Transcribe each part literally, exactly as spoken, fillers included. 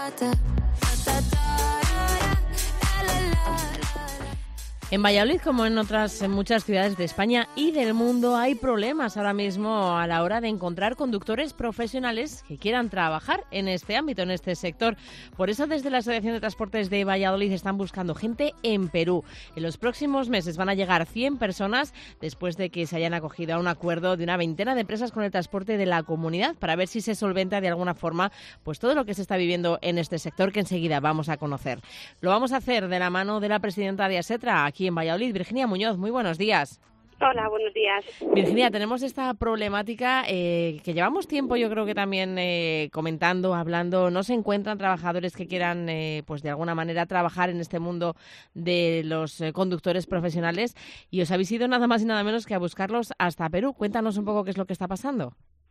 En Valladolid, como en otras en muchas ciudades de España y del mundo, hay problemas ahora mismo a la hora de encontrar conductores profesionales que quieran trabajar en este ámbito, en este sector. Por eso, desde la Asociación de Transportes de Valladolid están buscando gente en Perú. En los próximos meses van a llegar cien personas después de que se hayan acogido a un acuerdo de una veintena de empresas con el transporte de la comunidad para ver si se solventa de alguna forma pues todo lo que se está viviendo en este sector, que enseguida vamos a conocer. Lo vamos a hacer de la mano de la presidenta de ASETRA, aquí en Valladolid, Virginia Muñoz. Muy buenos días. Hola, buenos días. Virginia, tenemos esta problemática eh, que llevamos tiempo, yo creo que también eh, comentando, hablando. No se encuentran trabajadores que quieran, eh, pues de alguna manera, trabajar en este mundo de los eh, conductores profesionales, y os habéis ido nada más y nada menos que a buscarlos hasta Perú. Cuéntanos un poco qué es lo que está pasando.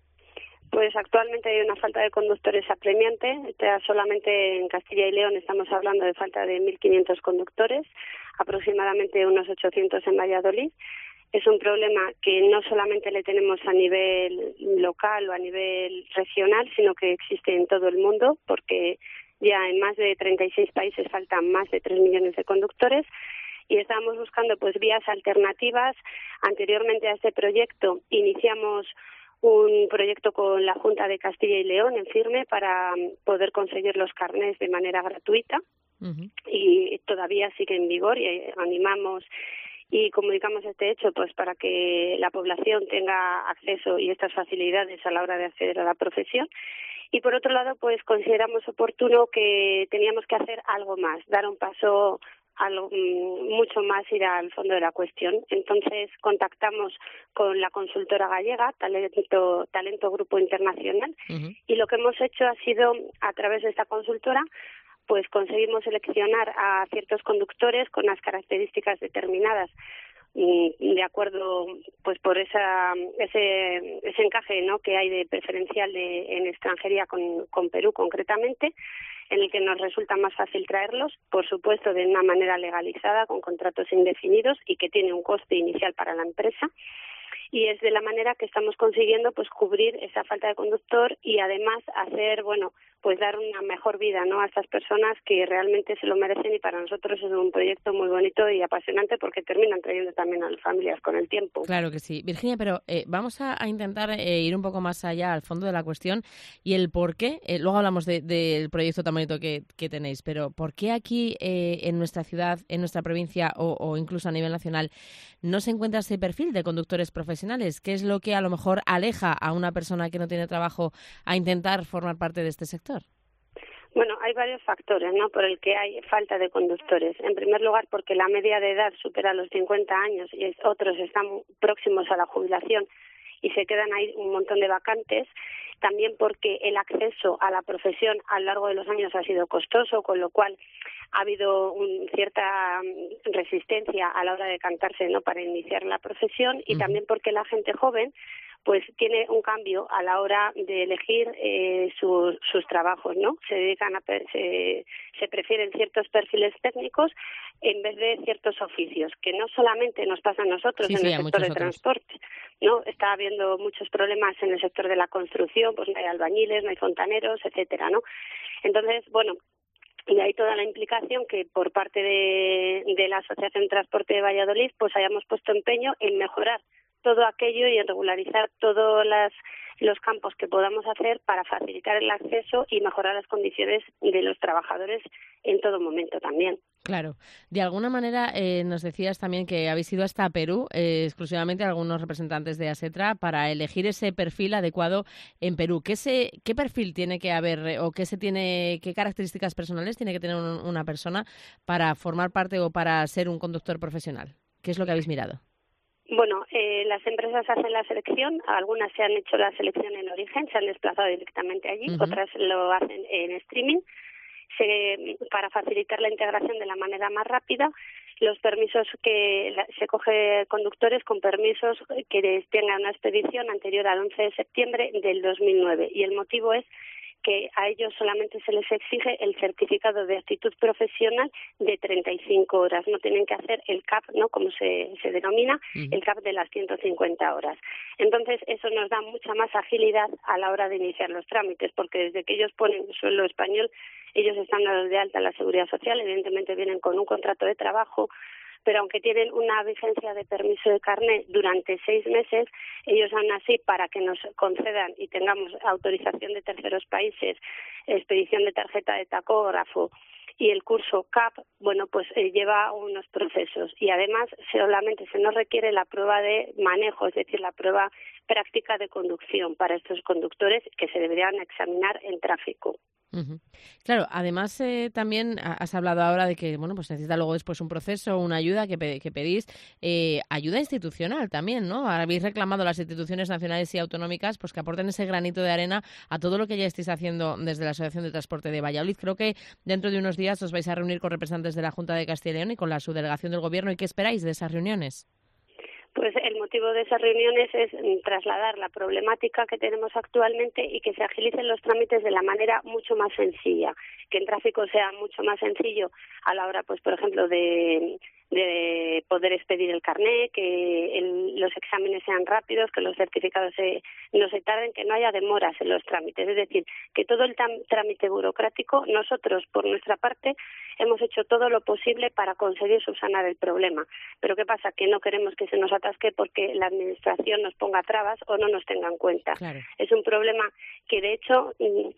Pues actualmente hay una falta de conductores apremiante. Solamente en Castilla y León estamos hablando de falta de mil quinientos conductores, aproximadamente unos ochocientos en Valladolid. Es un problema que no solamente le tenemos a nivel local o a nivel regional, sino que existe en todo el mundo, porque ya en más de treinta y seis países faltan más de tres millones de conductores. Y estamos buscando pues vías alternativas. Anteriormente a este proyecto iniciamos un proyecto con la Junta de Castilla y León en firme para poder conseguir los carnés de manera gratuita. Uh-huh. Y todavía sigue en vigor, y animamos y comunicamos este hecho pues para que la población tenga acceso y estas facilidades a la hora de acceder a la profesión. Y por otro lado, pues consideramos oportuno que teníamos que hacer algo más, dar un paso algo, mucho más, ir al fondo de la cuestión. Entonces contactamos con la consultora gallega, Talento, Talento Grupo Internacional, uh-huh. y lo que hemos hecho ha sido, a través de esta consultora, pues conseguimos seleccionar a ciertos conductores con unas características determinadas, de acuerdo pues por esa ese ese encaje, ¿no?, que hay de preferencial de en extranjería con, con Perú concretamente, en el que nos resulta más fácil traerlos, por supuesto de una manera legalizada, con contratos indefinidos y que tiene un coste inicial para la empresa. Y es de la manera que estamos consiguiendo pues cubrir esa falta de conductor y además hacer, bueno, pues dar una mejor vida, ¿no?, a estas personas que realmente se lo merecen, y para nosotros es un proyecto muy bonito y apasionante porque terminan trayendo también a las familias con el tiempo. Claro que sí. Virginia, pero eh, vamos a, a intentar eh, ir un poco más allá, al fondo de la cuestión y el por qué. Eh, luego hablamos de, del proyecto tan bonito que, que tenéis, pero ¿por qué aquí eh, en nuestra ciudad, en nuestra provincia o, o incluso a nivel nacional no se encuentra ese perfil de conductores profesionales? ¿Qué es lo que a lo mejor aleja a una persona que no tiene trabajo a intentar formar parte de este sector? Bueno, hay varios factores, ¿no?, por el que hay falta de conductores. En primer lugar, porque la media de edad supera los cincuenta años y otros están próximos a la jubilación y se quedan ahí un montón de vacantes. También porque el acceso a la profesión a lo largo de los años ha sido costoso, con lo cual ha habido un, cierta resistencia a la hora de decantarse, ¿no?, para iniciar la profesión, y uh-huh. también porque la gente joven pues tiene un cambio a la hora de elegir eh, sus, sus trabajos, ¿no? Se dedican a se, se prefieren ciertos perfiles técnicos en vez de ciertos oficios, que no solamente nos pasa a nosotros sí, en sí, el sector de otros. transporte, ¿no? Está habiendo muchos problemas en el sector de la construcción, pues no hay albañiles, no hay fontaneros, etcétera, ¿no? Entonces, bueno, y hay toda la implicación que por parte de, de la Asociación de Transporte de Valladolid pues hayamos puesto empeño en mejorar todo aquello y en regularizar todos las, los campos que podamos hacer para facilitar el acceso y mejorar las condiciones de los trabajadores en todo momento también. Claro. De alguna manera eh, nos decías también que habéis ido hasta Perú, eh, exclusivamente algunos representantes de ASETRA, para elegir ese perfil adecuado en Perú. ¿Qué, se, qué perfil tiene que haber o qué, se tiene, qué características personales tiene que tener un, una persona para formar parte o para ser un conductor profesional? ¿Qué es lo que habéis mirado? Bueno, eh, las empresas hacen la selección, algunas se han hecho la selección en origen, se han desplazado directamente allí, uh-huh. otras lo hacen en streaming, se, para facilitar la integración de la manera más rápida. Los permisos que la, se coge conductores con permisos que tengan una expedición anterior al once de septiembre del dos mil nueve, y el motivo es que a ellos solamente se les exige el certificado de actitud profesional de treinta y cinco horas. No tienen que hacer el C A P, ¿no? Como se, se denomina, uh-huh. el C A P de las ciento cincuenta horas. Entonces, eso nos da mucha más agilidad a la hora de iniciar los trámites, porque desde que ellos ponen sueldo español, ellos están dados de alta en la Seguridad Social, evidentemente vienen con un contrato de trabajo, pero aunque tienen una vigencia de permiso de carné durante seis meses, ellos aún así, para que nos concedan y tengamos autorización de terceros países, expedición de tarjeta de tacógrafo y el curso C A P, bueno, pues eh, lleva unos procesos. Y además solamente se nos requiere la prueba de manejo, es decir, la prueba práctica de conducción para estos conductores que se deberían examinar en tráfico. Uh-huh. Claro, además eh, también has hablado ahora de que bueno, pues necesita luego después un proceso, una ayuda que, pe- que pedís, eh, ayuda institucional también, ¿no? Habéis reclamado a las instituciones nacionales y autonómicas pues que aporten ese granito de arena a todo lo que ya estáis haciendo desde la Asociación de Transporte de Valladolid. Creo que dentro de unos días os vais a reunir con representantes de la Junta de Castilla y León y con la subdelegación del Gobierno. ¿Y qué esperáis de esas reuniones? Pues el motivo de esas reuniones es trasladar la problemática que tenemos actualmente y que se agilicen los trámites de la manera mucho más sencilla, que el tráfico sea mucho más sencillo a la hora, pues por ejemplo, de, de poder expedir el carné, que el, los exámenes sean rápidos, que los certificados se, no se tarden, que no haya demoras en los trámites. Es decir, que todo el tam, trámite burocrático, nosotros por nuestra parte hemos hecho todo lo posible para conseguir subsanar el problema. Pero ¿qué pasa? Que no queremos que se nos atasque porque la Administración nos ponga trabas o no nos tenga en cuenta. Claro. Es un problema que, de hecho,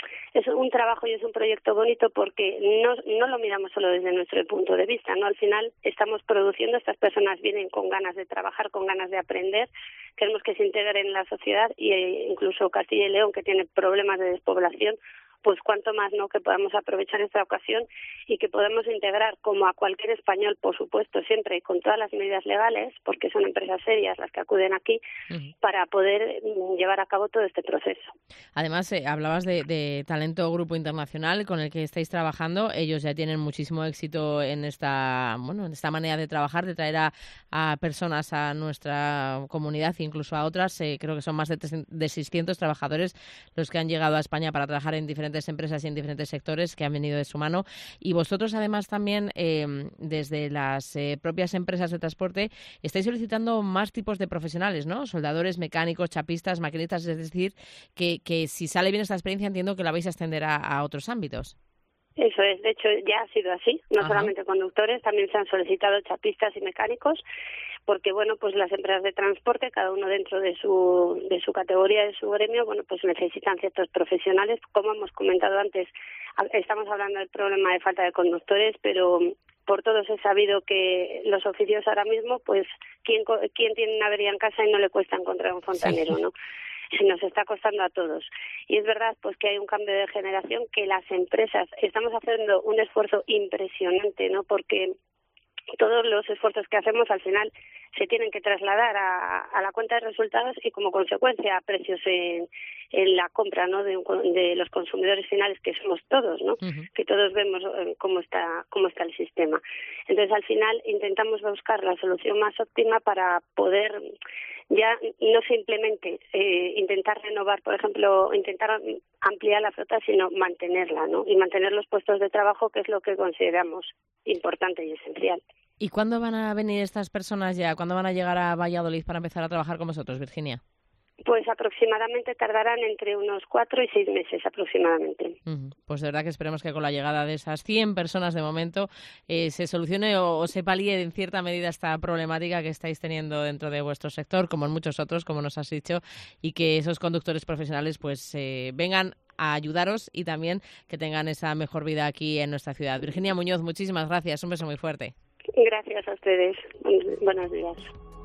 es un trabajo y es un proyecto bonito porque no, no lo miramos solo desde nuestro punto de vista, ¿no? Al final estamos produciendo, estas personas vienen con ganas de trabajar, con ganas de aprender, queremos que se integren en la sociedad y eh, incluso Castilla y León, que tiene problemas de despoblación, pues cuanto más no que podamos aprovechar esta ocasión y que podamos integrar como a cualquier español, por supuesto, siempre y con todas las medidas legales, porque son empresas serias las que acuden aquí, uh-huh. para poder llevar a cabo todo este proceso. Además, eh, hablabas de, de Talento Grupo Internacional con el que estáis trabajando. Ellos ya tienen muchísimo éxito en esta, bueno, en esta manera de trabajar, de traer a, a personas a nuestra comunidad e incluso a otras. Eh, creo que son más de, de seiscientos trabajadores los que han llegado a España para trabajar en diferentes empresas y en diferentes sectores que han venido de su mano. Y vosotros, además, también eh, desde las eh, propias empresas de transporte estáis solicitando más tipos de profesionales, ¿no? Soldadores, mecánicos, chapistas, maquinistas, es decir, que, que si sale bien esta experiencia entiendo que la vais a extender a, a otros ámbitos. Eso es, de hecho ya ha sido así, no Ajá. solamente conductores, también se han solicitado chapistas y mecánicos, porque bueno, pues las empresas de transporte, cada uno dentro de su de su categoría, de su gremio, bueno, pues necesitan ciertos profesionales. Como hemos comentado antes, estamos hablando del problema de falta de conductores, pero por todos he sabido que los oficios ahora mismo, pues, ¿quién, quién tiene una avería en casa y no le cuesta encontrar un fontanero, sí. ¿no? Nos está costando a todos. Y es verdad pues que hay un cambio de generación, que las empresas estamos haciendo un esfuerzo impresionante, ¿no? Porque todos los esfuerzos que hacemos al final se tienen que trasladar a, a la cuenta de resultados y como consecuencia a precios en, en la compra, ¿no? de, de los consumidores finales, que somos todos, ¿no? Uh-huh. Que todos vemos cómo está cómo está el sistema. Entonces al final intentamos buscar la solución más óptima para poder ya no simplemente eh, intentar renovar, por ejemplo, intentar ampliar la flota, sino mantenerla, ¿no? Y mantener los puestos de trabajo, que es lo que consideramos importante y esencial. ¿Y cuándo van a venir estas personas ya? ¿Cuándo van a llegar a Valladolid para empezar a trabajar con vosotros, Virginia? Pues aproximadamente tardarán entre unos cuatro y seis meses aproximadamente. Uh-huh. Pues de verdad que esperemos que con la llegada de esas cien personas de momento eh, se solucione o, o se palíe en cierta medida esta problemática que estáis teniendo dentro de vuestro sector, como en muchos otros, como nos has dicho, y que esos conductores profesionales pues eh, vengan a ayudaros y también que tengan esa mejor vida aquí en nuestra ciudad. Virginia Muñoz, muchísimas gracias. Un beso muy fuerte. Gracias a ustedes. Buenos días.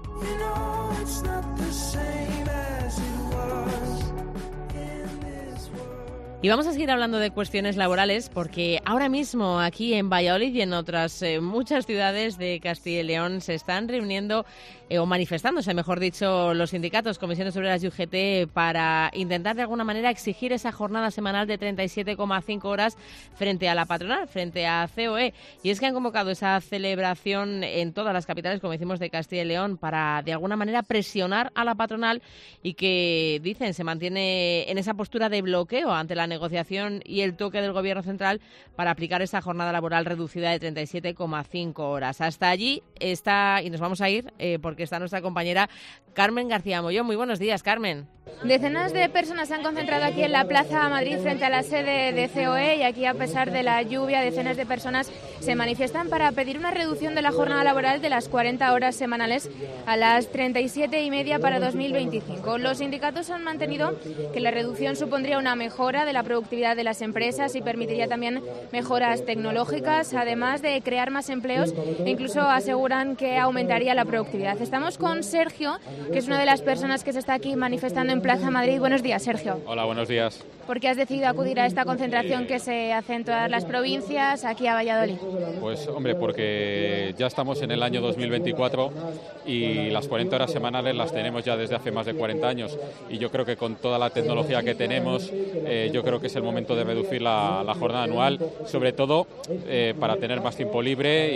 Y vamos a seguir hablando de cuestiones laborales porque ahora mismo aquí en Valladolid y en otras eh, muchas ciudades de Castilla y León se están reuniendo eh, o manifestándose, mejor dicho, los sindicatos, comisiones obreras y U G T para intentar de alguna manera exigir esa jornada semanal de treinta y siete coma cinco horas frente a la patronal, frente a C O E. Y es que han convocado esa celebración en todas las capitales, como decimos, de Castilla y León para de alguna manera presionar a la patronal y que, dicen, se mantiene en esa postura de bloqueo ante la negociación y el toque del Gobierno central para aplicar esa jornada laboral reducida de treinta y siete coma cinco horas. Hasta allí está, y nos vamos a ir eh, porque está nuestra compañera Carmen García Mollón. Muy buenos días, Carmen. Decenas de personas se han concentrado aquí en la Plaza Madrid frente a la sede de C O E y aquí, a pesar de la lluvia, decenas de personas se manifiestan para pedir una reducción de la jornada laboral de las cuarenta horas semanales a las treinta y siete y media para dos mil veinticinco. Los sindicatos han mantenido que la reducción supondría una mejora de la productividad de las empresas y permitiría también mejoras tecnológicas, además de crear más empleos, e incluso aseguran que aumentaría la productividad. Estamos con Sergio, que es una de las personas que se está aquí manifestando en Plaza Madrid. Buenos días, Sergio. Hola, buenos días. ¿Por qué has decidido acudir a esta concentración que se hace en todas las provincias, aquí a Valladolid? Pues, hombre, porque ya estamos en el año dos mil veinticuatro y las cuarenta horas semanales las tenemos ya desde hace más de cuarenta años. Y yo creo que con toda la tecnología que tenemos, eh, yo creo que es el momento de reducir la, la jornada anual, sobre todo eh, para tener más tiempo libre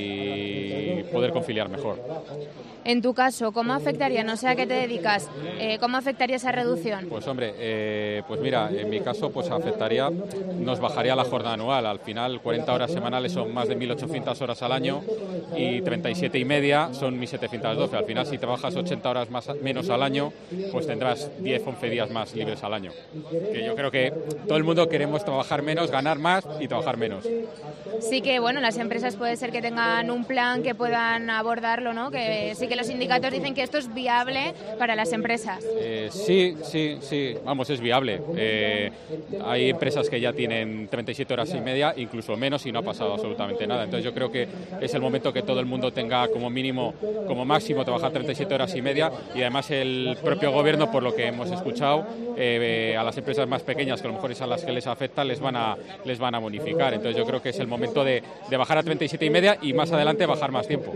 y poder conciliar mejor. En tu caso, ¿cómo afectaría? No sé a qué te dedicas. Eh, ¿Cómo afectaría esa reducción? Pues hombre, eh, pues mira, en mi caso pues afectaría, nos bajaría la jornada anual. Al final cuarenta horas semanales son más de mil ochocientas horas al año y treinta y siete y media son mil setecientas doce. Al final, si trabajas ochenta horas más, menos al año, pues tendrás diez, once días más libres al año. Que yo creo que todo el mundo queremos trabajar menos, ganar más y trabajar menos. Sí que, bueno, las empresas puede ser que tengan un plan que puedan abordarlo, ¿no? Que sí que los sindicatos dicen que esto es viable para las empresas. Eh, sí, sí, sí, vamos, es viable. Eh, hay empresas que ya tienen treinta y siete horas y media, incluso menos, y no ha pasado absolutamente nada. Entonces yo creo que es el momento que todo el mundo tenga como mínimo, como máximo, trabajar treinta y siete horas y media, y además el propio gobierno, por lo que hemos escuchado, eh, a las empresas más pequeñas, que a lo mejor es a las que les afecta, les van a, les van a bonificar. Entonces yo creo que es el momento de, de bajar a treinta y siete y media y más adelante bajar más tiempo.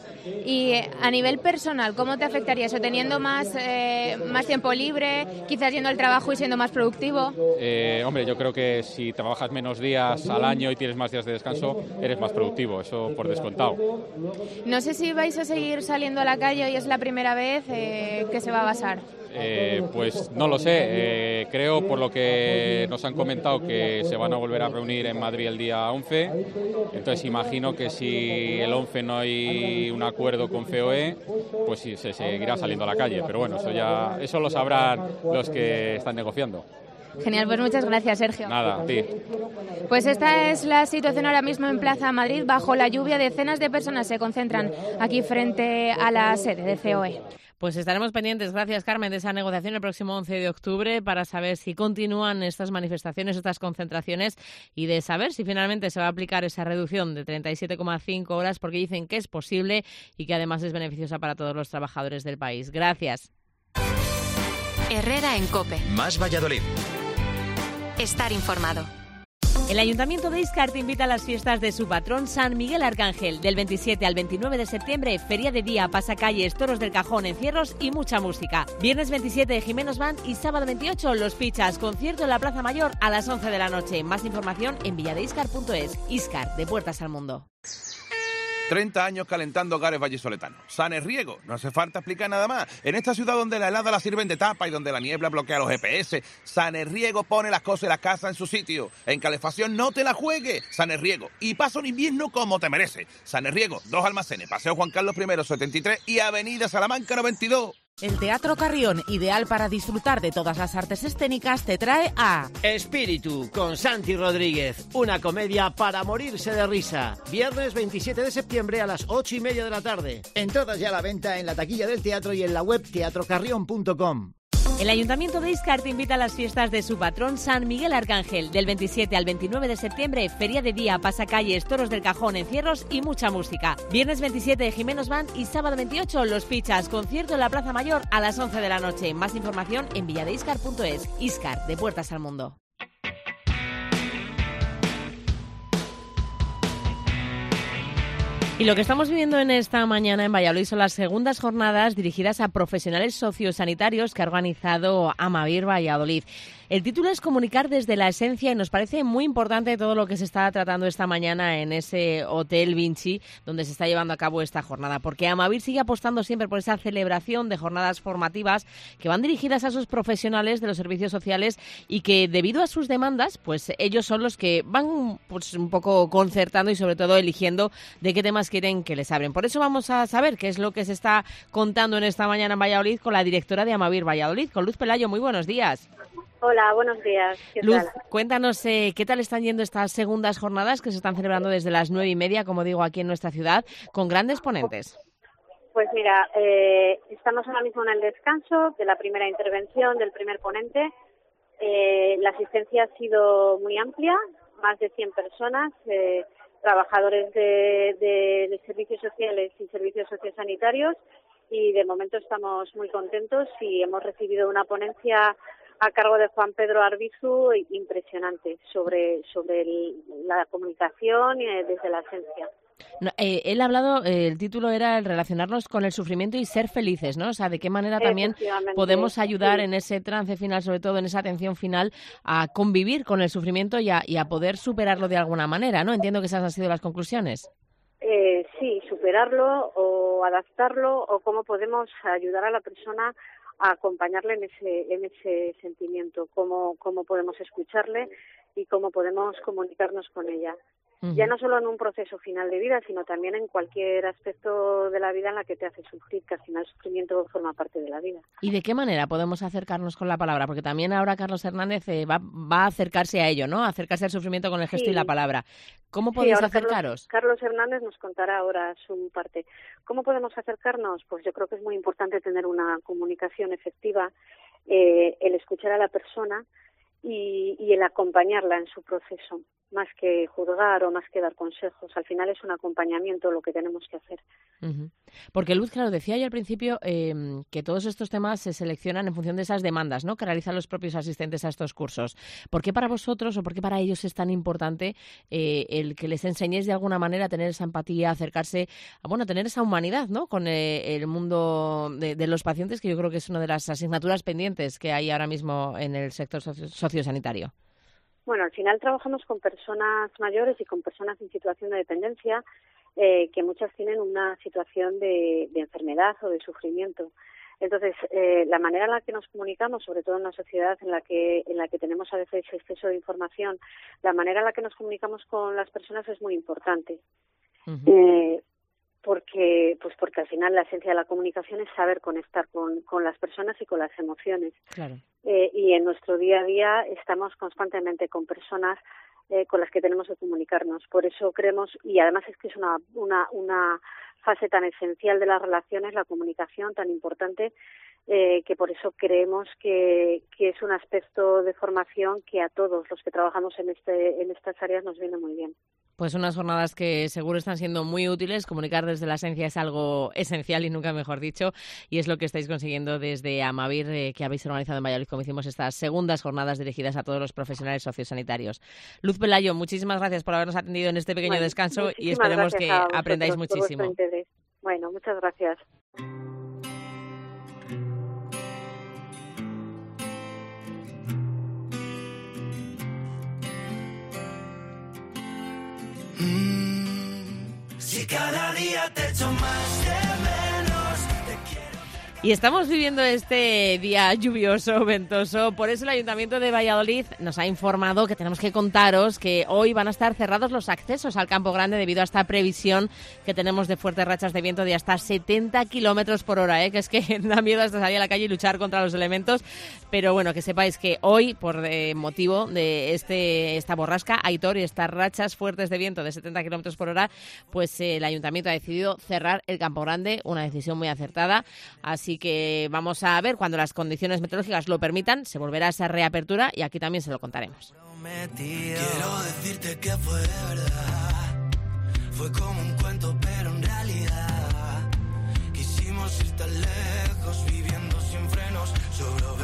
Y a nivel personal, ¿cómo te afectaría eso? ¿Teniendo más, eh, más tiempo libre, quizás yendo al trabajo y siendo más productivo? Eh, hombre, yo creo que si trabajas menos días al año y tienes más días de descanso, eres más productivo, eso por descontado. No sé si vais a seguir saliendo a la calle y es la primera vez eh, que se va a basar. Eh, pues no lo sé, eh, creo por lo que nos han comentado que se van a volver a reunir en Madrid el día once, entonces imagino que si el once no hay un acuerdo con C O E, pues sí, se seguirá saliendo a la calle, pero bueno, eso ya eso lo sabrán los que están negociando. Genial, pues muchas gracias, Sergio. Nada, a ti. Pues esta es la situación ahora mismo en Plaza Madrid. Bajo la lluvia, decenas de personas se concentran aquí frente a la sede de C O E. Pues estaremos pendientes, gracias Carmen, de esa negociación el próximo once de octubre para saber si continúan estas manifestaciones, estas concentraciones y de saber si finalmente se va a aplicar esa reducción de treinta y siete coma cinco horas, porque dicen que es posible y que además es beneficiosa para todos los trabajadores del país. Gracias. Herrera en COPE. Más Valladolid. Estar informado. El Ayuntamiento de Íscar te invita a las fiestas de su patrón San Miguel Arcángel. Del veintisiete al veintinueve de septiembre, feria de día, pasacalles, toros del cajón, encierros y mucha música. Viernes veintisiete, Jimenos Band, y sábado veintiocho, Los Pichas. Concierto en la Plaza Mayor a las once de la noche. Más información en villadeiscar punto es. Íscar, de puertas al mundo. treinta años calentando hogares vallisoletanos. Sanerriego, no hace falta explicar nada más. En esta ciudad donde la helada la sirven de tapa y donde la niebla bloquea los G P S, Sanerriego pone las cosas y las casas en su sitio. En calefacción no te la juegues. Sanerriego. Y pasa un invierno como te merece. Sanerriego, dos almacenes, Paseo Juan Carlos I, setenta y tres y Avenida Salamanca noventa y dos. El Teatro Carrión, ideal para disfrutar de todas las artes escénicas, te trae a Espíritu, con Santi Rodríguez, una comedia para morirse de risa. Viernes veintisiete de septiembre a las ocho y media de la tarde. Entradas ya a la venta en la taquilla del teatro y en la web teatro carrión punto com. El Ayuntamiento de Íscar te invita a las fiestas de su patrón San Miguel Arcángel. Del veintisiete al veintinueve de septiembre, feria de día, pasacalles, toros del cajón, encierros y mucha música. Viernes veintisiete, Jimenos Band, y sábado veintiocho, Los Pichas. Concierto en la Plaza Mayor a las once de la noche. Más información en villadeiscar punto es. Íscar, de puertas al mundo. Y lo que estamos viviendo en esta mañana en Valladolid son las segundas jornadas dirigidas a profesionales sociosanitarios que ha organizado Amavir Valladolid. El título es Comunicar desde la esencia y nos parece muy importante todo lo que se está tratando esta mañana en ese Hotel Vinci donde se está llevando a cabo esta jornada, porque Amavir sigue apostando siempre por esa celebración de jornadas formativas que van dirigidas a esos profesionales de los servicios sociales y que debido a sus demandas, pues ellos son los que van pues un poco concertando y sobre todo eligiendo de qué temas quieren que les hablen. Por eso vamos a saber qué es lo que se está contando en esta mañana en Valladolid con la directora de Amavir Valladolid, con Luz Pelayo. Muy buenos días. Hola, buenos días. ¿Qué Luz, tal? Cuéntanos eh, qué tal están yendo estas segundas jornadas que se están celebrando desde las nueve y media, como digo, aquí en nuestra ciudad, con grandes ponentes. Pues mira, eh, estamos ahora mismo en el descanso de la primera intervención del primer ponente. Eh, la asistencia ha sido muy amplia, más de cien personas, eh, trabajadores de, de, de servicios sociales y servicios sociosanitarios, y de momento estamos muy contentos y hemos recibido una ponencia a cargo de Juan Pedro Arbizu impresionante sobre sobre el, la comunicación eh, desde la esencia. No, eh, él ha hablado, eh, el título era el relacionarnos con el sufrimiento y ser felices, ¿no? O sea, de qué manera también podemos ayudar sí. en ese trance final, sobre todo en esa atención final, a convivir con el sufrimiento y a, y a poder superarlo de alguna manera, ¿no? Entiendo que esas han sido las conclusiones. Eh, sí, superarlo o adaptarlo, o cómo podemos ayudar a la persona a acompañarle en ese en ese sentimiento, cómo cómo podemos escucharle y cómo podemos comunicarnos con ella. Uh-huh. Ya no solo en un proceso final de vida, sino también en cualquier aspecto de la vida en la que te hace sufrir, que al final el sufrimiento forma parte de la vida. ¿Y de qué manera podemos acercarnos con la palabra? Porque también ahora Carlos Hernández eh, va, va a acercarse a ello, ¿no? A acercarse al sufrimiento con el gesto sí. y la palabra. ¿Cómo podéis sí, acercaros? Carlos, Carlos Hernández nos contará ahora su parte. ¿Cómo podemos acercarnos? Pues yo creo que es muy importante tener una comunicación efectiva, eh, el escuchar a la persona y, y el acompañarla en su proceso, más que juzgar o más que dar consejos. Al final es un acompañamiento lo que tenemos que hacer. Uh-huh. Porque Luz, claro, decía yo al principio eh, que todos estos temas se seleccionan en función de esas demandas, ¿no?, que realizan los propios asistentes a estos cursos. ¿Por qué para vosotros o por qué para ellos es tan importante eh, el que les enseñéis de alguna manera a tener esa empatía, a acercarse, a, bueno, a tener esa humanidad, ¿no?, con eh, el mundo de, de los pacientes, que yo creo que es una de las asignaturas pendientes que hay ahora mismo en el sector socio- sociosanitario? Bueno, al final trabajamos con personas mayores y con personas en situación de dependencia, eh, que muchas tienen una situación de, de enfermedad o de sufrimiento. Entonces, eh, la manera en la que nos comunicamos, sobre todo en una sociedad en la que en la que tenemos a veces exceso de información, la manera en la que nos comunicamos con las personas es muy importante. Uh-huh. Eh, porque pues porque al final la esencia de la comunicación es saber conectar con, con las personas y con las emociones. Claro. Eh, y en nuestro día a día estamos constantemente con personas eh, con las que tenemos que comunicarnos. Por eso creemos, y además es que es una, una, una fase tan esencial de las relaciones, la comunicación tan importante, eh, que por eso creemos que, que es un aspecto de formación que a todos los que trabajamos en, este, en estas áreas nos viene muy bien. Pues unas jornadas que seguro están siendo muy útiles. Comunicar desde la esencia es algo esencial y nunca mejor dicho, y es lo que estáis consiguiendo desde Amavir, eh, que habéis organizado en Valladolid, como hicimos estas segundas jornadas dirigidas a todos los profesionales sociosanitarios. Luz Pelayo, muchísimas gracias por habernos atendido en este pequeño bueno, descanso y esperemos que aprendáis muchísimo. Bueno, muchas gracias. Si cada día te echo más de menos, te quiero... Y estamos viviendo este día lluvioso, ventoso. Por eso el Ayuntamiento de Valladolid nos ha informado que tenemos que contaros que hoy van a estar cerrados los accesos al Campo Grande debido a esta previsión que tenemos de fuertes rachas de viento de hasta setenta kilómetros por hora, ¿eh? Que es que da miedo hasta salir a la calle y luchar contra los elementos. Pero bueno, que sepáis que hoy, por eh, motivo de este esta borrasca, Aitor, y estas rachas fuertes de viento de setenta kilómetros por hora, pues eh, el Ayuntamiento ha decidido cerrar el Campo Grande, una decisión muy acertada. Así que vamos a ver, cuando las condiciones meteorológicas lo permitan, se volverá a esa reapertura y aquí también se lo contaremos. Quiero decirte que fue de verdad, fue como un cuento pero en realidad quisimos ir tan lejos, viviendo sin frenos, sobre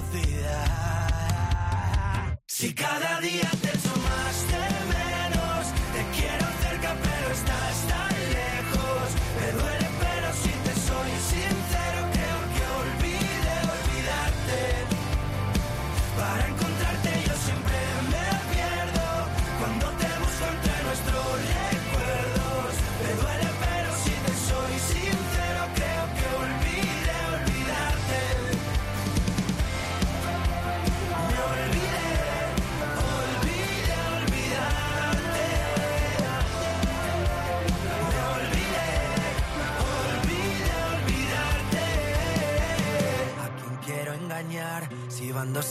velocidad. Si cada día te echo más de menos, te quiero cerca pero estás tan lejos, me duele pero si te soy sincero creo que olvide olvidarte para encontrar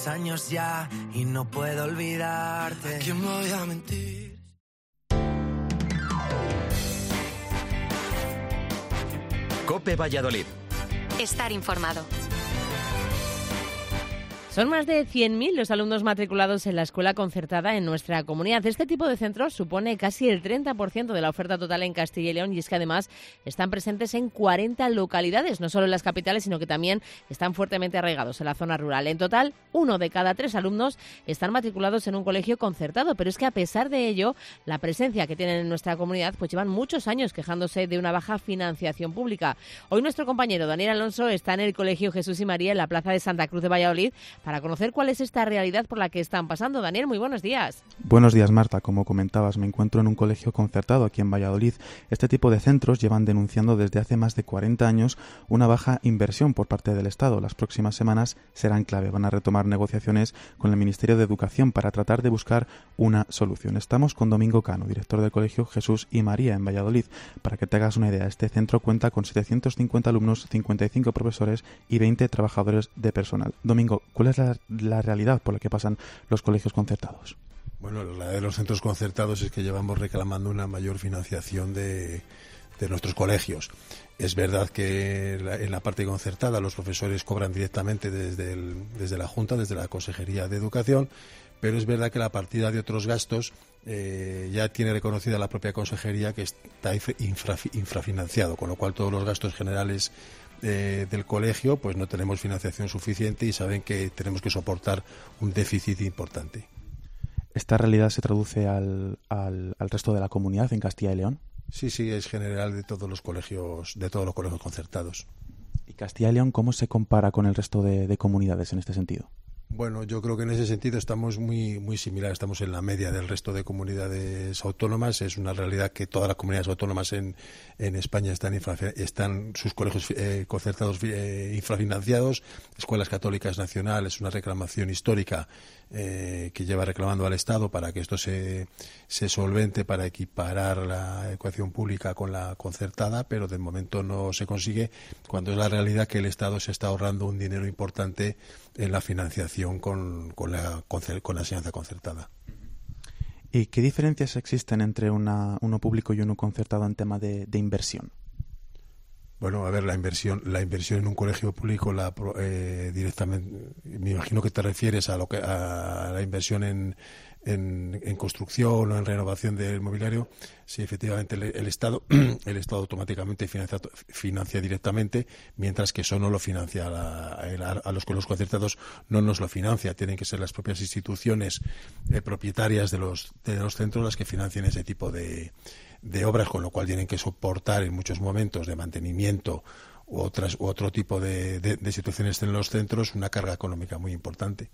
Diez años ya y no puedo olvidarte. ¿A quién voy a mentir? COPE Valladolid. Estar informado. Son más de cien mil los alumnos matriculados en la escuela concertada en nuestra comunidad. Este tipo de centros supone casi el treinta por ciento de la oferta total en Castilla y León y es que además están presentes en cuarenta localidades, no solo en las capitales, sino que también están fuertemente arraigados en la zona rural. En total, uno de cada tres alumnos están matriculados en un colegio concertado, pero es que a pesar de ello, la presencia que tienen en nuestra comunidad, pues llevan muchos años quejándose de una baja financiación pública. Hoy nuestro compañero Daniel Alonso está en el Colegio Jesús y María en la Plaza de Santa Cruz de Valladolid para conocer cuál es esta realidad por la que están pasando. Daniel, muy buenos días. Buenos días, Marta. Como comentabas, me encuentro en un colegio concertado aquí en Valladolid. Este tipo de centros llevan denunciando desde hace más de cuarenta años una baja inversión por parte del Estado. Las próximas semanas serán clave. Van a retomar negociaciones con el Ministerio de Educación para tratar de buscar una solución. Estamos con Domingo Cano, director del Colegio Jesús y María en Valladolid. Para que te hagas una idea, este centro cuenta con setecientos cincuenta alumnos, cincuenta y cinco profesores y veinte trabajadores de personal. Domingo, ¿cuál es la la realidad por la que pasan los colegios concertados? Bueno, la de los centros concertados es que llevamos reclamando una mayor financiación de, de nuestros colegios. Es verdad que la, en la parte concertada los profesores cobran directamente desde, el, desde la Junta, desde la Consejería de Educación, pero es verdad que la partida de otros gastos eh, ya tiene reconocida la propia Consejería que está infra, infrafinanciado, con lo cual todos los gastos generales Eh, del colegio pues no tenemos financiación suficiente y saben que tenemos que soportar un déficit importante. ¿Esta realidad se traduce al, al, al resto de la comunidad en Castilla y León? Sí, sí, es general de todos los colegios, de todos los colegios concertados. ¿Y Castilla y León cómo se compara con el resto de, de comunidades en este sentido? Bueno, yo creo que en ese sentido estamos muy muy similares, estamos en la media del resto de comunidades autónomas. Es una realidad que todas las comunidades autónomas en, en España están, infra, están sus colegios eh, concertados eh, infrafinanciados. Escuelas Católicas Nacional es una reclamación histórica eh, que lleva reclamando al Estado para que esto se, se solvente, para equiparar la educación pública con la concertada, pero de momento no se consigue, cuando es la realidad que el Estado se está ahorrando un dinero importante en la financiación con, con, la, con la enseñanza concertada. ¿Y qué diferencias existen entre una, uno público y uno concertado en tema de, de inversión? Bueno, a ver, la inversión la inversión en un colegio público, la eh, directamente, me imagino que te refieres a lo que a la inversión en, en, en construcción o en renovación del mobiliario. Sí, efectivamente, el, el Estado el Estado automáticamente financia, financia directamente, mientras que eso no lo financia la, a, a los colegios concertados, no nos lo financia. Tienen que ser las propias instituciones eh, propietarias de los de los centros las que financien ese tipo de de obras, con lo cual tienen que soportar en muchos momentos de mantenimiento u otras u otro tipo de, de, de situaciones en los centros una carga económica muy importante.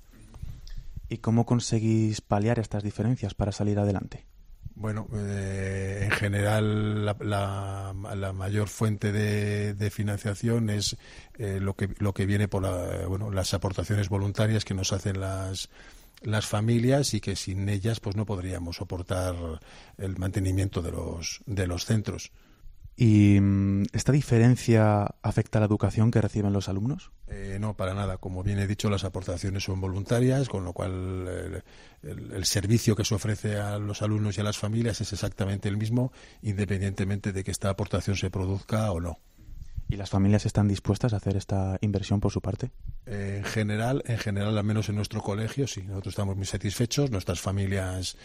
¿Y cómo conseguís paliar estas diferencias para salir adelante? Bueno, eh, en general la, la, la mayor fuente de, de financiación es eh, lo que lo que viene por la, bueno, las aportaciones voluntarias que nos hacen las las familias y que sin ellas pues no podríamos soportar el mantenimiento de los de los centros. ¿Y esta diferencia afecta a la educación que reciben los alumnos? Eh, no, para nada. Como bien he dicho, las aportaciones son voluntarias, con lo cual el, el, el servicio que se ofrece a los alumnos y a las familias es exactamente el mismo, independientemente de que esta aportación se produzca o no. ¿Y las familias están dispuestas a hacer esta inversión por su parte? Eh, en general, en general, al menos en nuestro colegio, sí. Nosotros estamos muy satisfechos. Nuestras familias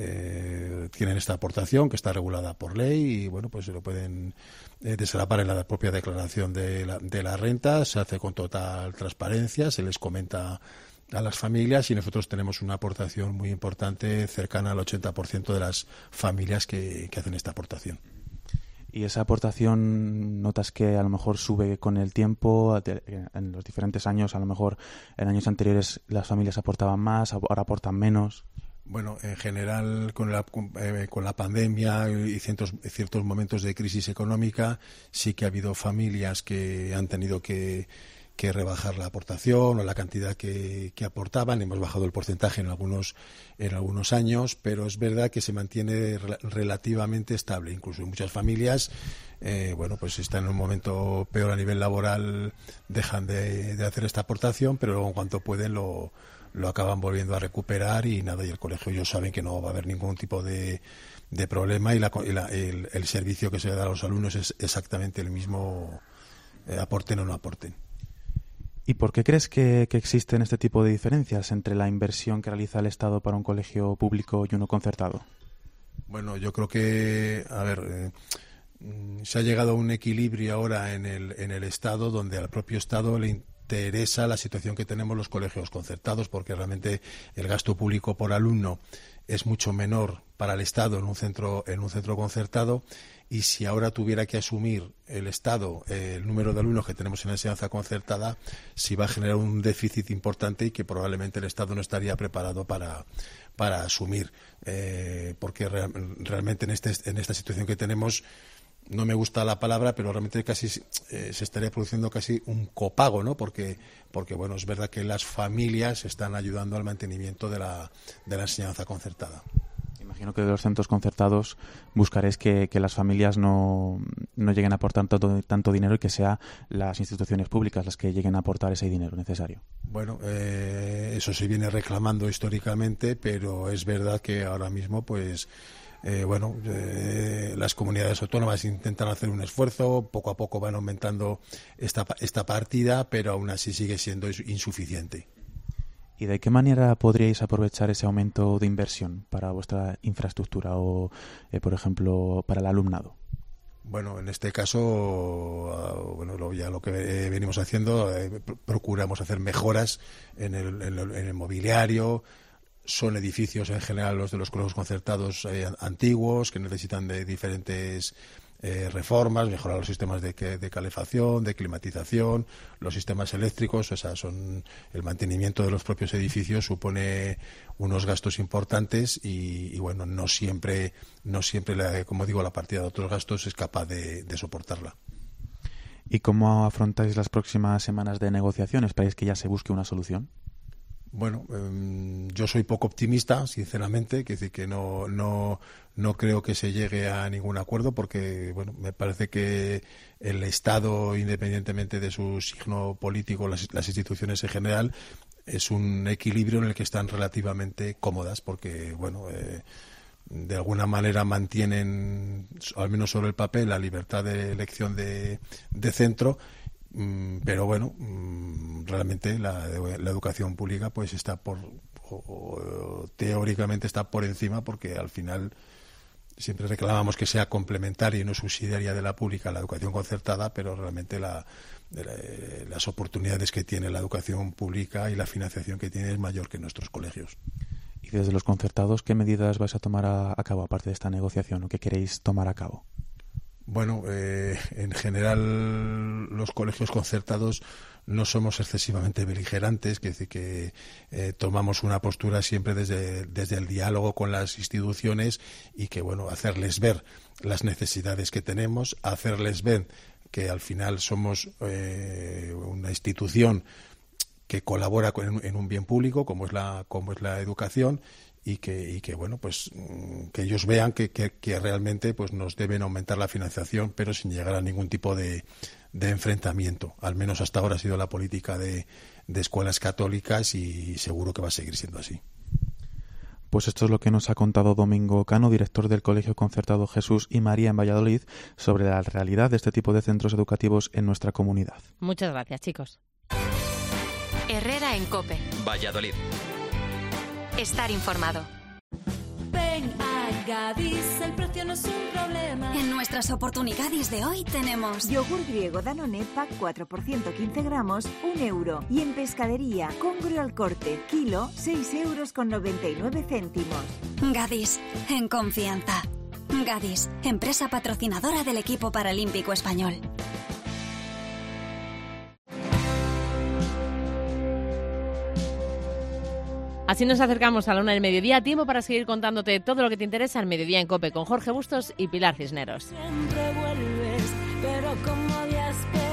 eh, tienen esta aportación que está regulada por ley y, bueno, pues se lo pueden eh, deslapar en la propia declaración de la, de la renta. Se hace con total transparencia, se les comenta a las familias y nosotros tenemos una aportación muy importante, cercana al ochenta por ciento de las familias que, que hacen esta aportación. ¿Y esa aportación notas que a lo mejor sube con el tiempo? En los diferentes años, a lo mejor en años anteriores las familias aportaban más, ahora aportan menos. Bueno, en general con la, eh, con la pandemia y ciertos, ciertos momentos de crisis económica sí que ha habido familias que han tenido que que rebajar la aportación o la cantidad que, que aportaban. Hemos bajado el porcentaje en algunos en algunos años, pero es verdad que se mantiene re- relativamente estable. Incluso en muchas familias, eh, bueno, pues si están en un momento peor a nivel laboral, dejan de, de hacer esta aportación, pero luego en cuanto pueden lo, lo acaban volviendo a recuperar y nada, y el colegio ellos saben que no va a haber ningún tipo de, de problema y, la, y la, el, el servicio que se le da a los alumnos es exactamente el mismo, eh, aporten o no aporten. ¿Y por qué crees que, que existen este tipo de diferencias entre la inversión que realiza el Estado para un colegio público y uno concertado? Bueno, yo creo que, a ver, eh, se ha llegado a un equilibrio ahora en el, en el Estado, donde al propio Estado le interesa la situación que tenemos los colegios concertados, porque realmente el gasto público por alumno es mucho menor para el Estado en un centro, en un centro concertado, y si ahora tuviera que asumir el Estado eh, el número de alumnos que tenemos en la enseñanza concertada, sí va a generar un déficit importante y que probablemente el Estado no estaría preparado para, para asumir, eh, porque real, realmente en, este, en esta situación que tenemos, no me gusta la palabra, pero realmente casi eh, se estaría produciendo casi un copago, ¿no? Porque, porque bueno, es verdad que las familias están ayudando al mantenimiento de la, de la enseñanza concertada. Imagino que de los centros concertados buscaréis que, que las familias no, no lleguen a aportar tanto, tanto dinero y que sean las instituciones públicas las que lleguen a aportar ese dinero necesario. Bueno, eh, eso se viene reclamando históricamente, pero es verdad que ahora mismo, pues, eh, bueno, eh, las comunidades autónomas intentan hacer un esfuerzo, poco a poco van aumentando esta, esta partida, pero aún así sigue siendo insuficiente. ¿Y de qué manera podríais aprovechar ese aumento de inversión para vuestra infraestructura o, eh, por ejemplo, para el alumnado? Bueno, en este caso, uh, bueno, lo, ya lo que eh, venimos haciendo, eh, procuramos hacer mejoras en el, en, el, en el mobiliario. Son edificios en general los de los colegios concertados eh, antiguos que necesitan de diferentes eh, reformas, mejorar los sistemas de, de calefacción, de climatización, los sistemas eléctricos. O sea, son el mantenimiento de los propios edificios supone unos gastos importantes y, y bueno, no siempre, no siempre, la, como digo, la partida de otros gastos es capaz de, de soportarla. ¿Y cómo afrontáis las próximas semanas de negociación? ¿Esperáis que ya se busque una solución? Bueno, eh, yo soy poco optimista, sinceramente, que decir que no, no, no creo que se llegue a ningún acuerdo, porque bueno, me parece que el Estado, independientemente de su signo político, las, las instituciones en general, es un equilibrio en el que están relativamente cómodas, porque bueno, eh, de alguna manera mantienen, al menos sobre el papel, la libertad de elección de, de centro. Pero bueno, realmente la, la educación pública pues está por, o, o, teóricamente está por encima, porque al final siempre reclamamos que sea complementaria y no subsidiaria de la pública la educación concertada, pero realmente la, la, las oportunidades que tiene la educación pública y la financiación que tiene es mayor que en nuestros colegios. Y desde los concertados, ¿qué medidas vais a tomar a, a cabo aparte de esta negociación o qué queréis tomar a cabo? Bueno, eh, en general los colegios concertados no somos excesivamente beligerantes, que, que eh, tomamos una postura siempre desde, desde el diálogo con las instituciones y que, bueno, hacerles ver las necesidades que tenemos, hacerles ver que al final somos eh, una institución que colabora con, en un bien público como es la, como es la educación. Y que, y que bueno, pues que ellos vean que, que, que realmente pues nos deben aumentar la financiación, pero sin llegar a ningún tipo de, de enfrentamiento. Al menos hasta ahora ha sido la política de, de escuelas católicas y seguro que va a seguir siendo así. Pues esto es lo que nos ha contado Domingo Cano, director del Colegio Concertado Jesús y María en Valladolid, sobre la realidad de este tipo de centros educativos en nuestra comunidad. Muchas gracias, chicos. Herrera en COPE. Valladolid. Estar informado. Ven a Gadis, el precio no es un problema. En nuestras oportunidades de hoy tenemos yogur griego Danone pack cuatro por ciento quince gramos, un euro. Y en pescadería, congrio al corte, kilo, seis euros con noventa y nueve céntimos. Gadis, en confianza. Gadis, empresa patrocinadora del equipo paralímpico español. Así nos acercamos a la una del mediodía, tiempo para seguir contándote todo lo que te interesa al mediodía en COPE con Jorge Bustos y Pilar Cisneros. Siempre vuelves, pero como había esperado.